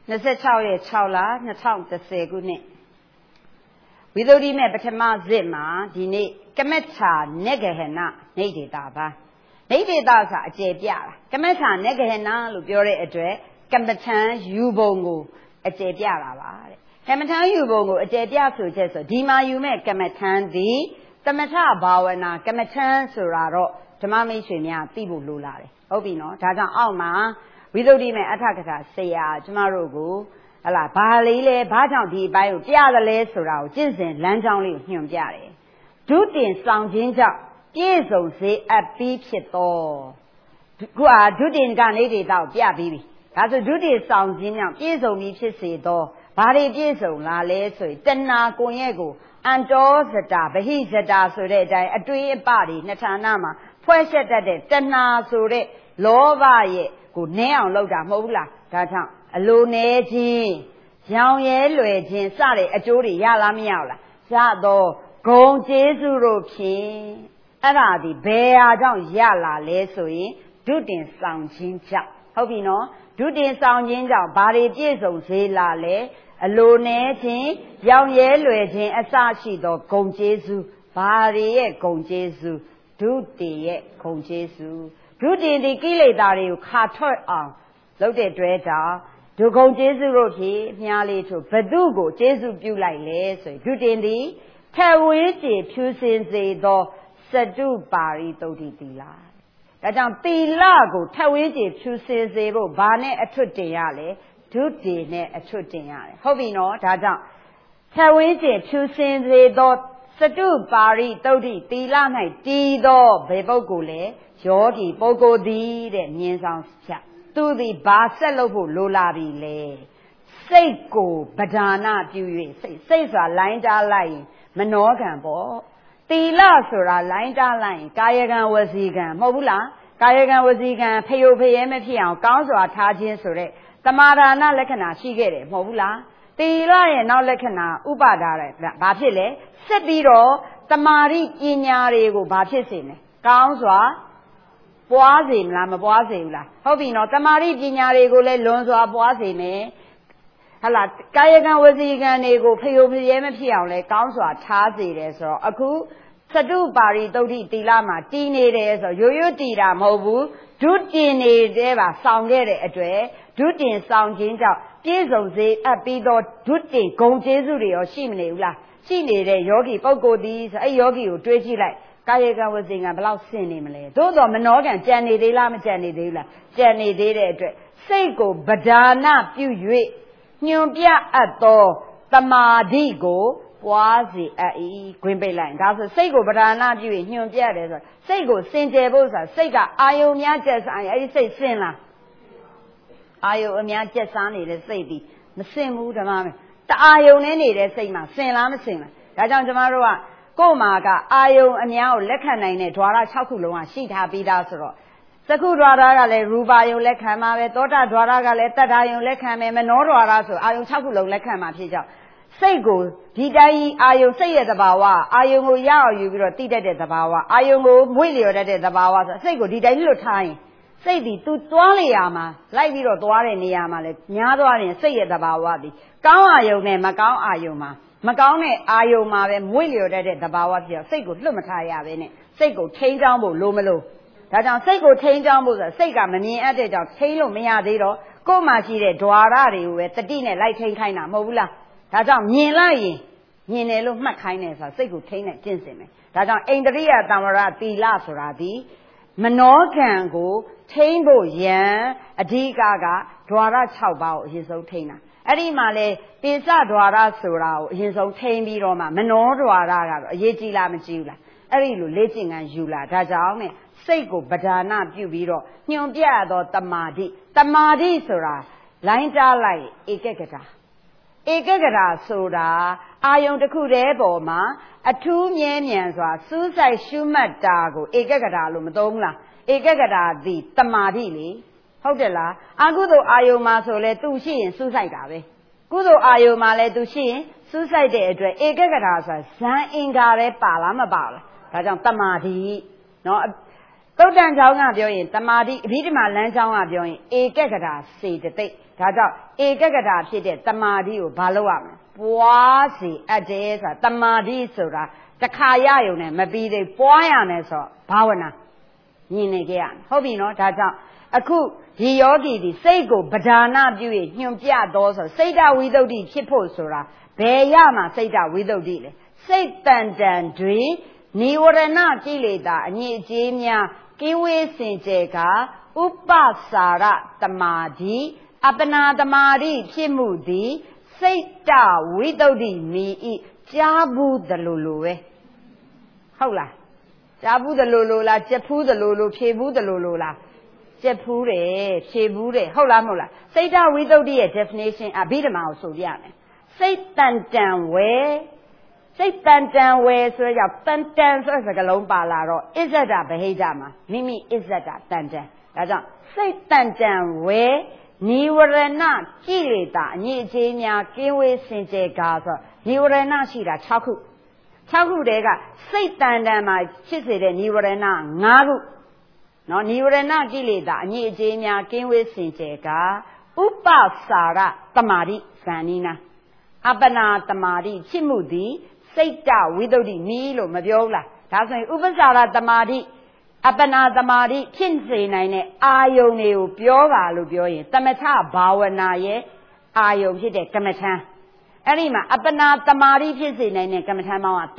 26ရက်6လ2010ခုနှစ်ဝိသုဒ္ဓိမဲ့ပထမစစ်မှာဒီနေ့ကမထနဂဟဏနေဒေတာပါနေဒေတာဆိုအကျေပြတာကမထနဂဟဏလို့ပြောတဲ့အတွက်ကမ္မထံယူပုံကိုအကျေပြတာပါတဲ့ကမ္မထံယူပုံကိုအကျေပြဆိုချက်ဆိုဒီမှာယူမဲ့ကမ္မထံသည်သမထဘာဝနာကမ္မထံဆိုတာတော့ဓမ္မမိတ်ဆွေများသိဖို့လိုလာတယ်ဟုတ်ပြီနော်ဒါကြောင့်အောက်မှာဝိသုဒ္ဓိမဲ့အဋ္ဌကထာဆရာကျမတို့ကိုဟလာဘာလေးလဲဘာကြောင့်ဒီအပိုင်းကိုပြရလဲဆိုတာကိုကျင့်စဉ်လမ်းကြောင်းလေးကိုညွှန်ပြတယ်ဒုတင်ဆောင်ခြင်းကြောင့်ပြည့်စုံစေအပ်ပြီးဖြစ်သောခုဒုတင်ကနေဒေတာကိုပြပြီးပြီဒါဆိုဒုတင်ဆောင်ခြင်းကြောင့်ပြည့်စုံပြီးဖြစ်စေသောဘာတွေပြည့်စုံလာလဲဆိုရင်တဏှာကိုရဲ့ကိုအန္တောဇတာဗဟိဇတာဆိုတဲ့အတိုင်းအတွေးအပတွေနှစ်ဌာနမှာဖွဲ့ရှက်တတ်တဲ့တဏှာဆိုတဲ့လောဘရဲ့ကိုနည်းအောင်လုပ်တာမဟုတ်ဘူးလားဒါကြောင့်အလိုနေခြင်းရောင်ရဲလွယ်ခြင်းစတဲ့အကျိုးတွေရလားမရဘူးလားရတော့ဂုံကျေးဇူးတို့ဖြင့်အဲ့ဒါဒီဘယ်ဟာကြောင့်ရလာလဲဆိုရင်ဒုတင်ဆောင်ခြင်းကြောင့်ဟုတ်ပြီနော်ဒုတင်ဆောင်ခြင်းကြောင့်ဘာတွေပြည့်စုံစေလာလဲအလိုနေခြင်းရောင်ရဲလွယ်ခြင်းအစရှိသောဂုံကျေးဇူးဘာတွေရဲ့ဂုံကျေးဇူးဒုတင်ရဲ့ဂုံကျေးဇူးဒုတင်ဒီကိလေသာတွေကိုခါထွက်အောင်လုပ်တဲ့တွဲတောင်ဒုဂုံကျေးဇူးတို့ဖြင့်မြားလေးတို့ဘသူကိုကျေးဇူးပြုလိုက်လဲဆိုရင်ဒုတင်ဒီထဝေးကျေဖြူစင်စေသောစတုပါရိသုဒ္ဓိသီလဒါကြောင့်သီလကိုထဝေးကျေဖြူစင်စေဖို့ဘာနဲ့အထွတ်တင်ရလဲဒုတင်နဲ့အထွတ်တင်ရတယ်ဟုတ်ပြီနော်ဒါကြောင့်ထဝေးကျေဖြူစင်စေသောစတုပါရိသုဒ္ဓိသီလ၌တည်သောဘယ်ပုဂ္ဂိုလ်လဲယောဂီပုဂ္ဂိုလ်သည်တဲ့မြင်ဆောင်ချက်သူသည်ဘာဆက်လုပ်ဖို့လိုလာပြီလဲစိတ်ကိုပဓာနပြု၍စိတ်ဆိုတာလိုင်းတားလိုက်ရင်မနောကံပေါ့သီလဆိုတာလိုင်းတားလိုက်ရင်ကာယကံဝစီကံမဟုတ်ဘူးလားကာယကံဝစီကံဖယုဖယဲမဖြစ်အောင်ကောင်းစွာထားခြင်းဆိုတဲ့သမာဓာနလက္ခဏာရှိခဲ့တယ်မဟုတ်ဘူးလားသီလရဲ့နောက်လက္ခဏာဥပါဒါတဲ့ဘာဖြစ်လဲဆက်ပြီးတော့သမာဓိပညာတွေကိုဘာဖြစ်စေလဲကောင်းစွာပွားစေမလားမပွားစေဘူးလားဟုတ်ပြီနော်တမာရိပညာတွေကိုလည်းလွန်စွာပွားစေမယ်ဟလာကာယကံဝစီကံတွေကိုဖျော်ဖျဲမဖြစ်အောင်လဲကောင်းစွာထားစေတယ်ဆိုတော့အခုစတုပါရိသုဒ္ဓိသီလမှာတည်နေတယ်ဆိုရိုးရိုးတည်တာမဟုတ်ဘူးဒုတင်နေတဲ့ပါဆောင်ခဲ့တဲ့အတွက်ဒုတင်ဆောင်ခြင်းကြောင့်ပြည့်စုံစေအပ်ပြီးတော့ဒုတင်ဂုံကျေးဇူးတွေရောရှိမနေဘူးလားရှိနေတဲ့ယောဂီပုဂ္ဂိုလ်ဒီဆိုအဲ့ယောဂီကိုတွေးကြည့်လိုက်ကာယကံဝစီကံဘယ်လောက်ဆင်နေမလဲသို့တော်မနောကံကြံနေသေးလားမကြံနေသေးဘူးလားကြံနေသေးတဲ့အတွက်စိတ်ကိုပဓာနပြု၍ညွန်ပြအပ်သောတမာဓိကိုပွားစေအပ်၏ခွင်ပိတ်လိုက်ဒါဆိုစိတ်ကိုပဓာနပြု၍ညွန်ပြတယ်ဆိုစိတ်ကိုစင်ကြယ်ဖို့ဆိုတာစိတ်ကအာယုံများကျက်စားရင်အဲ့ဒီစိတ်စင်လားအာယုံအများကျက်စားနေတဲ့စိတ်ဒီမစင်ဘူးဓမ္မမယ်တအာယုံနဲ့နေတဲ့စိတ်မှာစင်လားမစင်လားဒါကြောင့်ကျမတို့ကကိုယ်မှာကအာယုံအများကိုလက်ခံနိုင်တဲ့ဓဝါရ6ခုလုံးကရှိထားပြီးသားဆိုတော့သကုဓဝါရကလည်းရူပါယုံလက်ခံမှာပဲသောတာဓဝါရကလည်းတတ္ထာယုံလက်ခံမယ်မနောဓဝါရဆိုအာယုံ6ခုလုံးလက်ခံမှာဖြစ်ကြောင်းစိတ်ကိုဒီတိုင်းအာယုံစိတ်ရဲ့သဘာဝအာယုံကိုရအောင်ယူပြီးတော့တည်တတ်တဲ့သဘာဝအာယုံကိုမွေ့လျော်တတ်တဲ့သဘာဝဆိုစိတ်ကိုဒီတိုင်းလွတ်ထားရင်စိတ်ဒီသူသွားလေရမှာလိုက်ပြီးတော့သွားတဲ့နေရာမှာလဲညားသွားရင်စိတ်ရဲ့သဘာဝဒီကောင်းအာယုံနဲ့မကောင်းအာယုံမှာမကောင်းတဲ့အာယုံမှာပဲမွေ့လျော်တတ်တဲ့သဘာဝဖြစ်တော့စိတ်ကိုလွတ်မထားရပဲနဲ့စိတ်ကိုထိန်းချောင်းဖို့လိုမလို့ဒါကြောင့်စိတ်ကိုထိန်းချောင်းဖို့ဆိုစိတ်ကမမြင်အပ်တဲ့ကြောင့်ထိန်းလို့မရသေးတော့ကိုယ်မှာရှိတဲ့ဓဝါရတွေကိုပဲတတိနဲ့လိုက်ထိန်းခိုင်းတာမဟုတ်ဘူးလားဒါကြောင့်မြင်လိုက်ရင်မြင်တယ်လို့မှတ်ခိုင်းတယ်ဆိုစိတ်ကိုထိန်းတဲ့ကျင့်စဉ်ပဲဒါကြောင့်အိန္ဒြိယသံဝရသီလဆိုတာဒီမနောကံကိုထိန်းဖို့ရန်အဓိကဓဝါရ6ပါးကိုအရင်ဆုံးထိန်းတာအဲ့ဒီမှာလေပိစဓဝါရဆိုတာကိုအရင်ဆုံးထိန်းပြီးတော့မှမနောဓဝါရကတော့အရေးကြီးလားမကြီးဘူးလားအဲ့ဒီလိုလေ့ကျင့်ခန်းယူလာဒါကြောင့်နဲ့စိတ်ကိုပဓာနပြုပြီးတော့ညွန်ပြသောတမာဓိဆိုတာလိုင်းတားလိုက်ဧကဂတာဆိုတာအာယုံတစ်ခုတည်းပေါ်မှာအထူးမြဲမြံစွာစူးစိုက်ရှုမှတ်တာကိုဧကဂတာလို့မသုံးဘူးလားဧကဂတာသည်တမာဓိလေဟုတ်တယ်လားအကုသိုလ်အာယုံမှာဆိုလဲသူရှိရင်စူးစိုက်တာပဲကုသိုလ်အာယုံမှာလဲသူရှိရင်စူးစိုက်တဲ့အတွက်ဧကဂတာဆိုတာဇန်အင်္ဂါပဲပါလားမပါလားဒါကြောင့်တမာဓိနော်သုတ်တန်ချောင်းကပြောရင်တမာတိအဘိဓမ္မာလမ်းချောင်းကပြောရင်ဧကဂတာစေတသိက်ဒါကြောင့်ဧကဂတာဖြစ်တဲ့တမာတိကိုဘာလုပ်ရမလဲပွားစီအပ်တယ်ဆိုတာတမာတိဆိုတာတခါရယုံနဲ့မပြီးသေးပွားရမယ်ဆိုဘာဝနာမြင်နေကြရဟုတ်ပြီနော်ဒါကြောင့်အခုဒီယောဂီဒီစိတ်ကိုပဓာနပြု၍ညွန်ပြတော်ဆိုစိတ်တဝိသုဒ္ဓိဖြစ်ဖို့ဆိုတာဘယ်ရမှာစိတ်တဝိသုဒ္ဓိလဲစိတ်တန်တန်တွင်နိဝရဏကိလေသာအညစ်အကြေးများကင်းဝေးစင်ကြယ်ကဥပစာရတမာတိအပနာတမာတိဖြစ်မှုသည်စိတ်တဝိသုဒ္ဓိမီဤကြားဘူးတလူလိုပဲဟုတ်လားကြားဘူးတလူလိုလားကြက်ဖူးတလူလိုဖြေဘူးတလူလိုလားကြက်ဖူးတယ်ဖြေဘူးတယ်ဟုတ်လားမဟုတ်လားစိတ်တဝိသုဒ္ဓိရဲ့ definition အဘိဓမ္မာကိုဆိုပြမယ်စိတ်တန်တန်ဝဲစိတ်တန်တန်ဝဲဆိုကြတန်တန်ဆိုတဲ့စကားလုံးပါလာတော့အစ္ဆဒဗဟိတမှာမိမိအစ္ဆဒတန်တန်ဒါကြောင့်စိတ်တန်တန်ဝဲနိဝရဏကိလေသာအညစ်အကြေးများကင်းဝေးစင်ကြယ်ကားဆိုနိဝရဏရှိတာ6ခု6ခုတည်းကစိတ်တန်တန်မှာဖြစ်စေတဲ့နိဝရဏ5ခုနော်နိဝရဏကိလေသာအညစ်အကြေးများကင်းဝေးစင်ကြယ်ကားဥပစာရတမာတိဇာနိနာအပနာတမာတိဖြစ်မှုသည်စိတ်တဝိသုဒ္ဓိမီးလို့မပြောဘူးလားဒါဆိုရင်ဥပစာရတမာတိအပနာတမာတိဖြစ်စေနိုင်တဲ့အာယုန်တွေကိုပြောပါလို့ပြောရင်သမထဘာဝနာရဲ့အာယုန်ဖြစ်တဲ့ကမ္မထံအဲ့ဒီမှာအပနာတမာတိဖြစ်စေနိုင်တဲ့ကမ္မထံပေါင်းက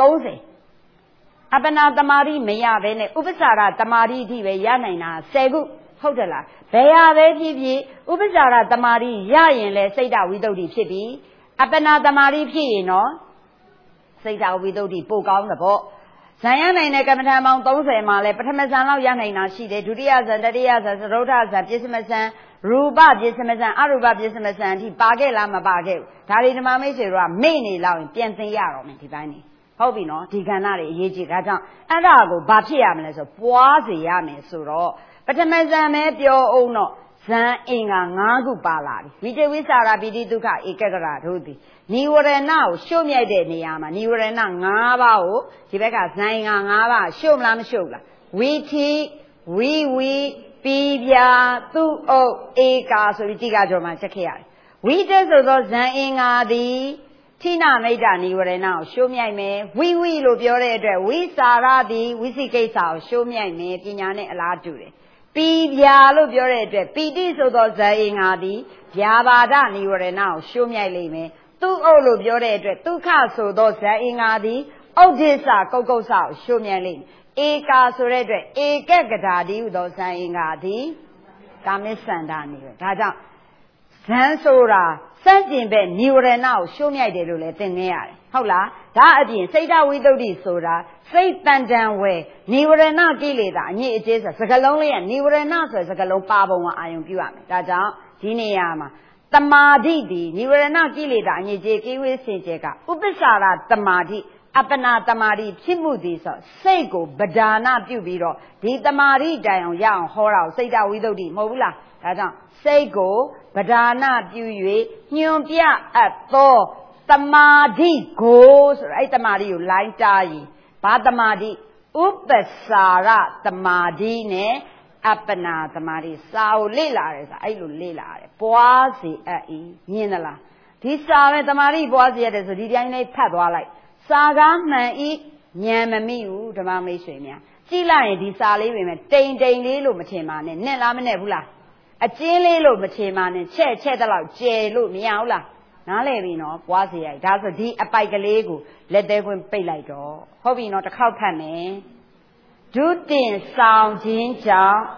30အပနာတမာတိမရဘဲနဲ့ဥပစာရတမာတိအထိပဲရနိုင်တာ10ခုဟုတ်တယ်လားဘယ်ဟာပဲဖြစ်ဖြစ်ဥပစာရတမာတိရရင်လဲစိတ်တဝိသုဒ္ဓိဖြစ်ပြီအပနာတမာတိဖြစ်ရင်တော့စိတ်တဝိသုဒ္ဓိပို့ကောင်းတဲ့ပေါ့ဇံရနိုင်တဲ့ကမ္မထာပေါင်း30မှာလဲပထမဇံလောက်ရနိုင်တာရှိတယ်ဒုတိယဇံတတိယဇံသရုဒ္ဓဇံပြစ္ဆမဇံရူပပြစ္ဆမဇံအရူပပြစ္ဆမဇံအထိပါခဲ့လားမပါခဲ့ဘူးဒါတွေဓမ္မမိတ်ဆွေတို့ကမေ့နေလောက်ရင်ပြန်သိရတော့မယ်ဒီပိုင်းနေဟုတ်ပြီနော်ဒီကဏ္ဍတွေအရေးကြီးဒါကြောင့်အဲ့ဒါကိုဘာဖြစ်ရမလဲဆိုပွားစေရမယ်ဆိုတော့ပထမဇံပဲပြောအောင်တော့ဇံအင်္ဂါ5ခုပါလာပြီဝိတဝိသရာပိတိဒုက္ခဧကဂရတို့သည်နိဝရဏကိုရှုမြိုက်တဲ့နေရာမှာနိဝရဏ5ပါးကိုဒီဘက်ကဇံအင်္ဂါ5ပါးရှုမလားမရှုဘူးလားဝိထိဝိဝီပိပြာသူအုပ်ဧကာဆိုပြီးတိကကြောမှာချက်ခဲ့ရတယ်ဝိတဆိုသောဇံအင်္ဂါသည်ထိနမိတ်တနိဝရဏကိုရှုမြိုက်မယ်ဝိဝိလို့ပြောတဲ့အတွက်ဝိစာရသည်ဝိသိကိစ္စကိုရှုမြိုက်မယ်ပညာနဲ့အလားတူတယ်ပိပြာလို့ပြောတဲ့အတွက်ပိတိဆိုသောဇံအင်္ဂါသည်ဗျာပါဒနိဝရဏကိုရှုမြိုက်လိမ့်မယ်သူ့အုပ်လို့ပြောတဲ့အတွက်ဒုက္ခဆိုသောဇံအင်္ဂါသည်ဥဒိစ္စကုတ်ကုတ်ဆကိုရှုမြိုက်လိမ့်မယ်ဧကာဆိုတဲ့အတွက်ဧကဂတာတိဟူသောဇံအင်္ဂါသည်ကာမိစ္ဆန္ဒနိဝရဏဒါကြောင့်ဇံဆိုတာစန့်ကျင်ဘက်နိဝရဏကိုရှုမြိုက်တယ်လို့လည်းသင်ခဲ့ရတယ်ဟုတ်လားဒါအပြင်စိတ်တဝိသုဒ္ဓိဆိုတာစိတ်တန်တန်ဝဲနိဝရဏကိလေသာအညစ်အကြေးဆိုစကလုံးလေးကနိဝရဏဆိုစကလုံးပါပုံကအာယုံပြုရမယ်ဒါကြောင့်ဒီနေရာမှာတမာတိဒီနိဝရဏကိလေသာအညစ်အကြေးကိဝေးစင်ကြယ်ကဥပ္ပစာရတမာတိအပနာတမာတိဖြစ်မှုသည်ဆိုစိတ်ကိုပဓာနပြုပြီးတော့ဒီတမာတိတိုင်အောင်ရအောင်ဟောတာကိုစိတ်တဝိသုဒ္ဓိမဟုတ်ဘူးလားဒါကြောင့်စိတ်ကိုပဓာနပြု၍ညွန်ပြအပ်သောတမာတိကိုဆိုတော့အဲ့တမာတိကိုလိုင်းတားရင်ဘာတမာတိဥပ္ပစာရတမာတိနဲ့အပနာတမာတိစာကိုလေ့လာတယ်ဆိုအဲ့လိုလေ့လာရတယ်ပွားစီအပ်ဤမြင်သလားဒီစာပဲတမာတိပွားစီရတယ်ဆိုဒီတိုင်းလေးဖတ်သွားလိုက်စာကားမှန်ဤဉာဏ်မမိဘူးဓမ္မမိတ်ဆွေများကြည့်လိုက်ရင်ဒီစာလေးပဲတိမ်တိမ်လေးလို့မထင်ပါနဲ့နဲ့လားမနဲ့ဘူးလားအကျဉ်းလေးလို့မထင်ပါနဲ့ချက်တဲ့လောက်ကျယ်လို့မရဘူးလားနားလည်ပြီနော်ပွားစီရိုက်ဒါဆိုဒီအပိုက်ကလေးကိုလက်သေးခွင်းပိတ်လိုက်တော့ဟုတ်ပြီနော်တစ်ခေါက်ဖတ်မယ်ဒုတင်ဆောင်ခြင်းကြောင့်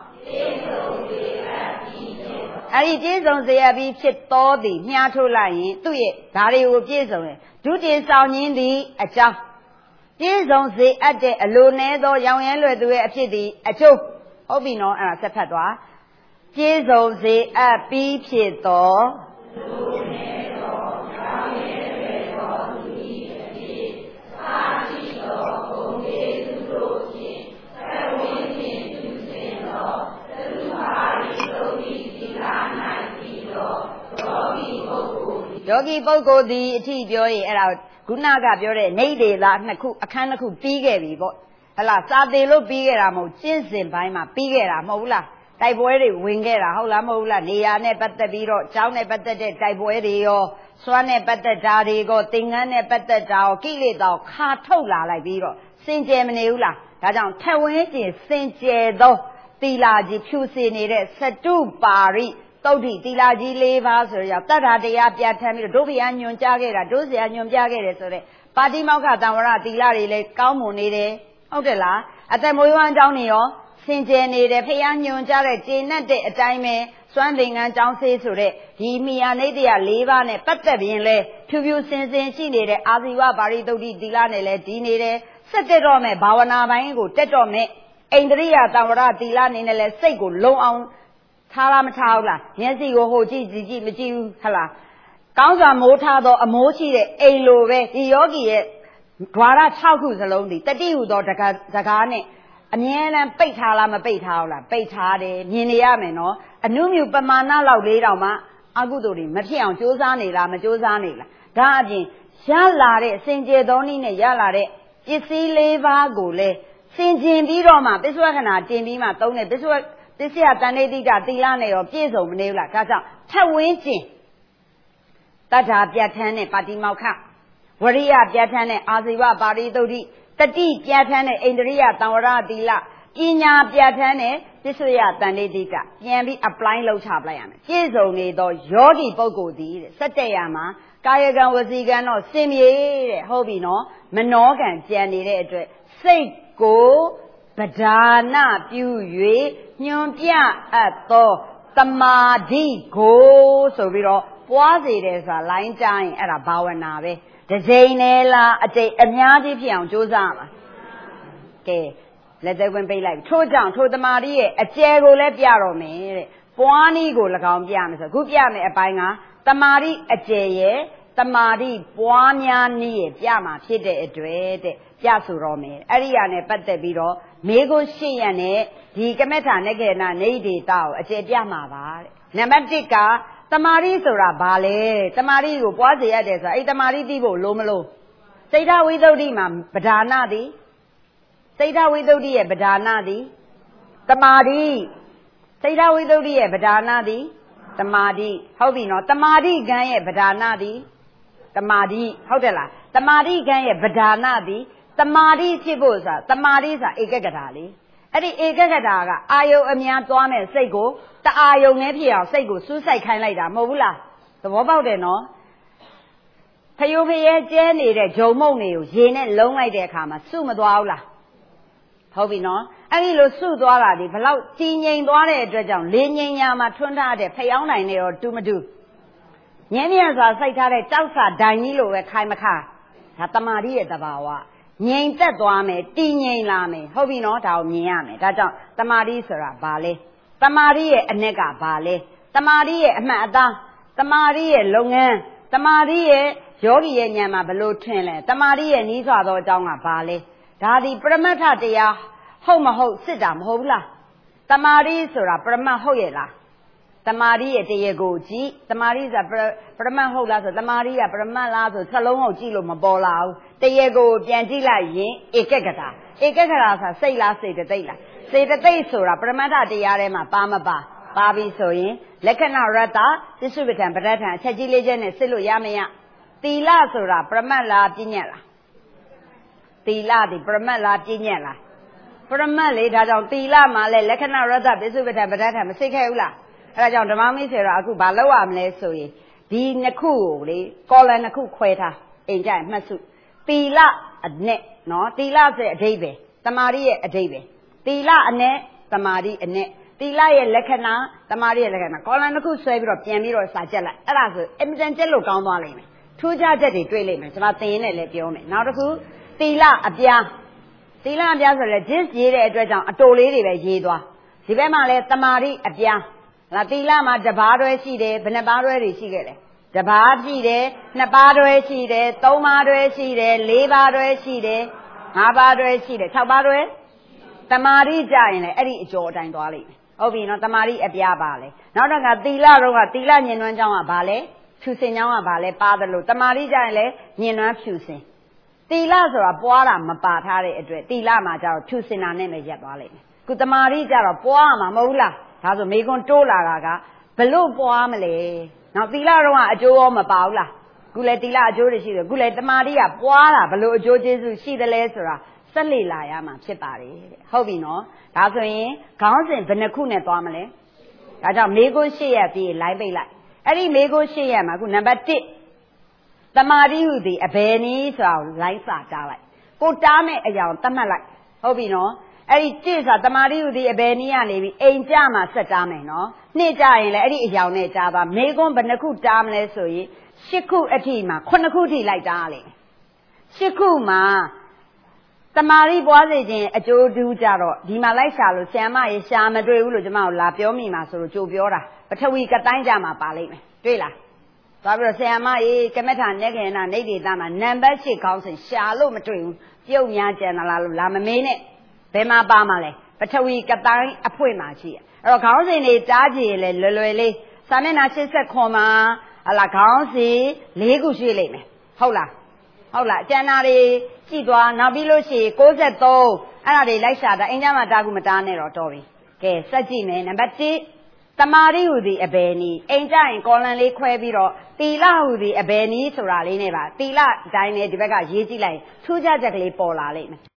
အဲ့ဒီပြည့်စုံစေရပြီးဖြစ်တော်သည်မြားထုတ်လိုက်ရင်သူ့ရဲ့ဓာတွေကိုပြည့်စုံတယ်ဒုတင်ဆောင်ခြင်းသည်အကြောင်းပြည့်စုံစေအပ်တဲ့အလိုနည်းသောရောင်ရဲလွယ်သူရဲ့အဖြစ်သည်အကျိုးဟုတ်ပြီနော်အဲ့ဒါဆက်ဖတ်သွားပြည့်စုံစေအပ်ပြီးဖြစ်တော်ယောဂီပုဂ္ဂိုလ်ဒီအထိပြောရင်အဲ့ဒါခုနကပြောတဲ့နေဒေသာနှစ်ခုအခန်းနှစ်ခုပြီးခဲ့ပြီပေါ့လားစာသေးလို့ပြီးခဲ့တာမဟုတ်ကျင့်စဉ်ပိုင်းမှာပြီးခဲ့တာမဟုတ်လားတိုက်ပွဲတွေဝင်ခဲ့တာဟုတ်လားမဟုတ်လားနေရာနဲ့ပတ်သက်ပြီးတော့ကျောင်းနဲ့ပတ်သက်တဲ့တိုက်ပွဲတွေရောစွမ်းနဲ့ပတ်သက်တာတွေကိုသင်္ကန်းနဲ့ပတ်သက်တာရောကိလေသာခါထုတ်လာလိုက်ပြီးတော့စင်ကြယ်မနေဘူးလားဒါကြောင့်ထဝင်းကျင်စင်ကြယ်သောသီလကြီးဖြူစင်နေတဲ့စတုပါရိသုတ်တိသီလကြီး၄ပါးဆိုတော့တတ္ထာတရားပြဋ္ဌာန်းပြီးတော့ဒုဗယညွန်ကြားခဲ့တာဒုစရာညွန်ပြခဲ့တယ်ဆိုတော့ပါတိမောက္ခတံဝရသီလတွေလည်းကောင်းမွန်နေတယ်ဟုတ်တယ်လားအသက်မွေးဝမ်းကြောင်းနေရောစင်ကြယ်နေတယ်ဖះညွန်ကြားတဲ့ကျေနပ်တဲ့အတိုင်းပဲစွမ်းသင်္ကန်းကြောင်းဆေးဆိုတဲ့ဒီမိယာနေတရား၄ပါးနဲ့ပတ်သက်ရင်လဲဖြူဖြူစင်စင်ရှိနေတဲ့အာဇီဝပါရိသုတ်တိသီလနဲ့လဲဒီနေတယ်ဆက်တက်တော့မဲ့ဘာဝနာပိုင်းကိုတက်တော့မဲ့အိန္ဒြိယတံဝရသီလနေနဲ့လဲစိတ်ကိုလုံအောင်ထားလားမထားဘူးလားမျက်စိကိုဟိုကြည့်ကြည့်မကြည့်ဘူးဟလားကောင်းစွာမိုးထားသောအမိုးရှိတဲ့အိမ်လိုပဲဒီယောဂီရဲ့ဓွာရ6ခုစလုံးဒီတတိဟုသောတကားနဲ့အမြဲတမ်းပိတ်ထားလားမပိတ်ထားဘူးလားပိတ်ထားတယ်မြင်နေရမယ်နော်အနုမြူပမာဏလောက်လေးတောင်မှအကုသိုလ်တွေမဖြစ်အောင်ကြိုးစားနေလားမကြိုးစားနေလားဒါအပြင်ရလာတဲ့အစဉ်ကျေသောနည်းနဲ့ရလာတဲ့ပစ္စည်း၄ပါးကိုလေစင်ကျင်ပြီးတော့မှပစ္စဝကနာတင်ပြီးမှသုံးတဲ့ပစ္စယတန်ဋိတိတသီလနဲ့ရောပြည့်စုံမနေဘူးလားဒါကြောင့်ထက်ဝင်းကျင်တတ္ထာပြဋ္ဌာန်းတဲ့ပါတိမောက္ခဝရိယပြဋ္ဌာန်းတဲ့အာဇီဝပါရိသုတ်တိတတိပြဋ္ဌာန်းတဲ့အိန္ဒြိယတံဝရသီလပညာပြဋ္ဌာန်းတဲ့ပစ္စယတန်ဋိတိတပြန်ပြီး apply လုပ်ချပလိုက်ရမယ်ပြည့်စုံနေသောယောဂီပုဂ္ဂိုလ်သည်တဲ့စက်တရာမှာကာယကံဝစီကံတော့စင်မြေတဲ့ဟုတ်ပြီနော်မနောကံကြံနေတဲ့အတွက်စိတ်ကိုပဓာနပြု၍ညွန်ပြအပ်သောသမာဓိကိုဆိုပြီးတော့ပွားစေတယ်ဆိုတာလိုင်းတိုင်းအဲ့ဒါဘာဝနာပဲတစ်ချိန်နဲ့လားအတိတ်အများကြီးဖြစ်အောင်ကြိုးစားပါကဲလက်သက်ဝင်ပိတ်လိုက်ထို့ကြောင့်ထိုသမာဓိရဲ့အကျယ်ကိုလည်းပြတော့မယ်တဲ့ပွားနည်းကို၎င်းပြမယ်ဆိုအခုပြမယ်အပိုင်းကသမာဓိအကျယ်ရဲ့သမာဓိပွားများနည်းရဲ့ပြမှာဖြစ်တဲ့အတွက်တဲ့ပြဆိုတော့မယ်အဲ့ဒီဟာနဲ့ပတ်သက်ပြီးတော့မေကိုရှင်းရနဲ့ဒီကမထာနဂေနနေဒေတာကိုအကျယ်ပြမှာပါတဲ့နံပါတ်1ကသမာဓိဆိုတာဘာလဲသမာဓိကိုပွားစေရတယ်ဆိုတာအဲ့သမာဓိသိဖို့လိုမလို့စိတ်ဓာဝိသုဒ္ဓိမှာပဓာနသည်စိတ်ဓာဝိသုဒ္ဓိရဲ့ပဓာနသည်သမာဓိစိတ်ဓာဝိသုဒ္ဓိရဲ့ပဓာနသည်သမာဓိဟုတ်ပြီနော်သမာဓိကံရဲ့ပဓာနသည်သမာဓိဟုတ်တယ်လားသမာဓိကံရဲ့ပဓာနသည်သမာဓိဖြစ်ဖို့ဆိုတာသမာဓိဆိုတာဧကဂတာလေအဲ့ဒီဧကဂတာကအာယုံအများသွားမဲ့စိတ်ကိုတအာယုံနဲ့ဖြစ်အောင်စိတ်ကိုစူးစိုက်ခိုင်းလိုက်တာမဟုတ်ဘူးလားသဘောပေါက်တယ်နော်ဖယိုဖယဲကျဲနေတဲ့ဂျုံမုံတွေကိုရေနဲ့လုံးလိုက်တဲ့အခါမှာစုမသွားဘူးလားဟုတ်ပြီနော်အဲ့ဒီလိုစုသွားတာဒီဘလောက်တည်ငြိမ်သွားတဲ့အတွက်ကြောင့်လေငြိမ်ညာမှာထွန်းထားတဲ့ဖျောင်းနိုင်နေရောတူမတူငင်းမြန်စွာစိုက်ထားတဲ့ကြောက်စာဒိုင်ကြီးလိုပဲခိုင်မခါဒါတမာတိရဲ့တဘာဝငြိမ်သက်သွားမယ်တည်ငြိမ်လာမယ်ဟုတ်ပြီနော်ဒါကိုမြင်ရမယ်ဒါကြောင့်တမာတိဆိုတာဘာလဲတမာတိရဲ့အ ਨੇ ကဘာလဲတမာတိရဲ့အမှန်အသားတမာတိရဲ့လုပ်ငန်းတမာတိရဲ့ယောဂီရဲ့ဉာဏ်မှာဘလို့ထင်လဲတမာတိရဲ့နီးစွာသောအကြောင်းကဘာလဲဒါဒီပရမတ္ထတရားဟုတ်မဟုတ်စစ်တာမဟုတ်ဘူးလားတမာတိဆိုတာပရမတ်ဟုတ်ရဲ့လားတမာတိရဲ့တရားကိုကြည့်တမာတိဆိုတာပရမတ်ဟုတ်လားဆိုတမာတိကပရမတ်လားဆိုစလုံးကိုကြည့်လို့မပေါ်လာဘူးတရားကိုပြန်ကြည့်လိုက်ရင်ဧကဂတာဧကဂတာဆိုတာစိတ်လားစေတသိက်လားစေတသိက်ဆိုတာပရမတ္ထတရားထဲမှာပါမပါပြီဆိုရင်လက္ခဏာရတ္တသစ္စုပ္ပတံပဋ္ဌာန်အချက်ကြီးလေးချက်နဲ့စစ်လို့ရမရသီလဆိုတာပရမတ်လားပြဉ္ညတ်လားသီလဒီပရမတ်လားပြဉ္ညတ်လားပရမတ်လေဒါကြောင့်သီလမှာလဲလက္ခဏာရတ္တသစ္စုပ္ပတံပဋ္ဌာန်မစစ်ခဲ့ဘူးလားအဲ့ဒါကြောင့်ဓမ္မမိတ်ဆွေတို့အခုဘာလုပ်ရမလဲဆိုရင်ဒီနှစ်ခုကိုလေကောလန်နှစ်ခုခွဲထားအိမ်ကြရင်မှတ်စုသီလအနဲ့နော်သီလဆိုတဲ့အဓိပ္ပာယ်တမာရီရဲ့အဓိပ္ပာယ်သီလအနဲ့တမာရီအနဲ့သီလရဲ့လက္ခဏာတမာရီရဲ့လက္ခဏာကောလန်နှစ်ခုဆွဲပြီးတော့ပြန်ပြီးတော့စာကြက်လိုက်အဲ့ဒါဆိုအင်မတန်ကျက်လို့ကောင်းသွားလိမ့်မယ်ထူးခြားချက်တွေတွေ့လိမ့်မယ်ကျွန်တော်သင်ရင်းနဲ့လည်းပြောမယ်နောက်တစ်ခုသီလအပြားသီလအပြားဆိုလည်း just ရေးတဲ့အတွက်ကြောင့်အတိုလေးတွေပဲရေးသွားဒီဘက်မှာလည်းတမာရီအပြားလားသီလမှာတစ်ပါးတွဲရှိတယ်ဘယ်နှပါးတွဲတွေရှိခဲ့လဲတစ်ပါးရှိတယ်နှစ်ပါးတွဲရှိတယ်သုံးပါးတွဲရှိတယ်လေးပါးတွဲရှိတယ်ငါးပါးတွဲရှိတယ်၆ပါးတွဲတမာရီကြရင်လည်းအဲ့ဒီအကျော်အတိုင်းသွားလိမ့်မယ်ဟုတ်ပြီနော်တမာရီအပြားပါလေနောက်တော့ကသီလတော့ကသီလညင်နွမ်းကြောင်းကဘာလဲဖြူစင်ကြောင်းကဘာလဲပါတယ်လို့တမာရီကြရင်လည်းညင်နွမ်းဖြူစင်တီလာဆိုတာပွားတာမပါထားတဲ့အတွက်တီလာမှာကျတော့ဖြူစင်တာနဲ့ပဲရက်သွားလိမ့်မယ်ခုတမာရီကျတော့ပွားမှာမဟုတ်လားဒါဆိုမိကွန်းတိုးလာတာကဘလို့ပွားမလဲနော်တီလာတော့ကအကျိုးရောမပါဘူးလားခုလေတီလာအကျိုးတွေရှိတယ်ခုလေတမာရီကပွားတာဘလို့အကျိုးကျေးဇူးရှိတယ်လဲဆိုတာဆက်လေလာရမှာဖြစ်ပါတယ်တဲ့ဟုတ်ပြီနော်ဒါဆိုရင်ခေါင်းစဉ်ဘယ်နှခုနဲ့သွားမလဲဒါကြောင့်မေကွန်း၈ရက်ပြီးလိုက်ပိတ်လိုက်အဲ့ဒီမေကွန်း၈ရက်မှာခုနံပါတ်1တမာရီဟုသည်အဘယ်နည်းဆိုတာကိုလိုင်းစာတားလိုက်ကိုတားမဲ့အရာကိုသတ်မှတ်လိုက်ဟုတ်ပြီနော်အဲ့ဒီ1ဆိုတာတမာရီဟုသည်အဘယ်နည်းကနေပြီးအိမ်ကြမှာဆက်တားမယ်နော်နှစ်ကြရင်လည်းအဲ့ဒီအရာနဲ့တားသွားမေကွန်းဘယ်နှခုတားမလဲဆိုရင်8ခုအထိမှာ9ခုထိလိုက်တားလိမ့်မယ်8ခုမှာတမာရီပွားစေခြင်းအကျိုးတူးကြတော့ဒီမှာလိုက်ရှာလို့ဆရာမရေရှာမတွေ့ဘူးလို့ကျမတို့လာပြောမိမှာဆိုလို့ကြိုပြောတာပထဝီကတိုင်းကြမှာပါလိမ့်မယ်တွေ့လားသွားပြီးတော့ဆရာမရေကမထာနေခေနာနေဒေတာမှာနံပါတ်8ခေါင်းစဉ်ရှာလို့မတွေ့ဘူးပြုတ်များကြံလာလို့လာမမေးနဲ့ဘယ်မှာပါမှာလဲပထဝီကတိုင်းအဖွင့်မှာရှိတယ်အဲ့တော့ခေါင်းစဉ်တွေတားကြည့်လေလွယ်လွယ်လေးစာမျက်နှာ89မှာဟလာခေါင်းစဉ်4ခုရှိလိမ့်မယ်ဟုတ်လားဟုတ်လားအကျဉ်းသားတွေကြည့်သွားနောက်ပြီးလို့ရှိရင်63အဲ့ဒါတွေလိုက်ရှာတာအင်္ဂါမှာတားခုမတားနဲ့တော့တော်ပြီကဲစက်ကြည့်မယ်နံပါတ်1တမာရီဟူသည်အဘယ်နည်းအိမ်ကြရင်ကောလန်လေးခွဲပြီးတော့တီလာဟူသည်အဘယ်နည်းဆိုတာလေးနဲ့ပါတီလာအတိုင်းနဲ့ဒီဘက်ကရေးကြည့်လိုက်ထူးခြားချက်ကလေးပေါ်လာလိမ့်မယ်